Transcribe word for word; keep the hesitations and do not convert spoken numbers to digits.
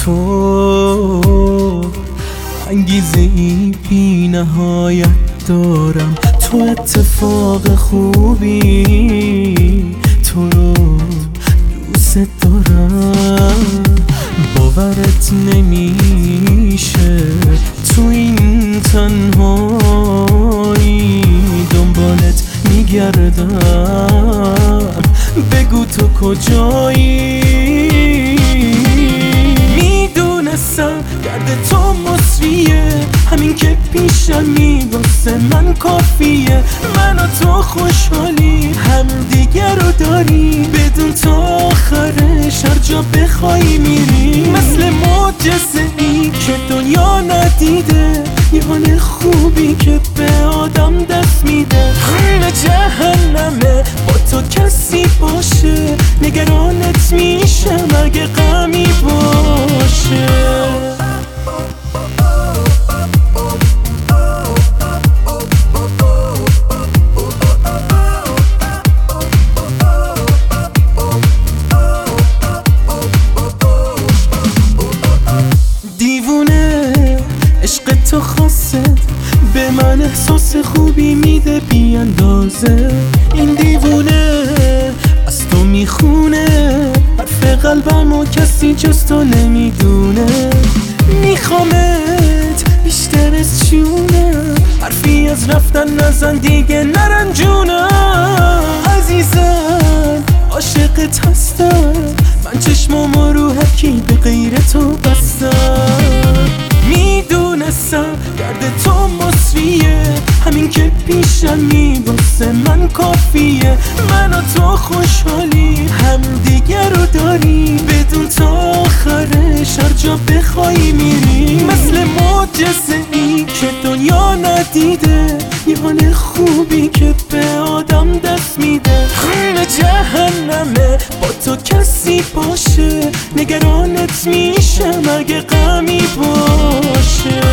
تو انگیزه ای بی نهایت دارم، تو اتفاق خوبی، تو رو دوست دارم. باورت نمیشه تو این تنهایی دنبالت میگردم، بگو تو کجایی. میدونستم درد تو مصریه، همین که پیشمی واسه من کافیه. من و تو خوشحالی هم دیگه رو داری، بدون تو آخرش هر جا بخوای میری. مثل معجزه ای که دنیا ندیده، یه حال خوبی که به آدم دست میده. همه جهنمه با تو کسی باشه، نگرانت میشم اگه غمی باشه. عشق تو خاصه به من احساس خوبی میده بی اندازه. این دیوونه از تو میخونه، حرف قلبم و کسی جز تو نمیدونه. میخوامت بیشتر از جونم، حرفی از رفتن نزن دیگه نرنجونم. عزیزم عاشقت هستم، من چشمامو رو هرکی به غیر تو بستم. میدونستم درد تو مصریه، همین که پیشمی واسه من کافیه. من و تو خوشحالی هم دیگه رو داری، بدون تو آخرش هر جا بخوای میری. مثل معجزه ای که دنیا ندیده، یه حال خوبی که به آدم دست میده. همه جهنمه با تو کسی باشه، نگرانت میشم اگه غمی باشه.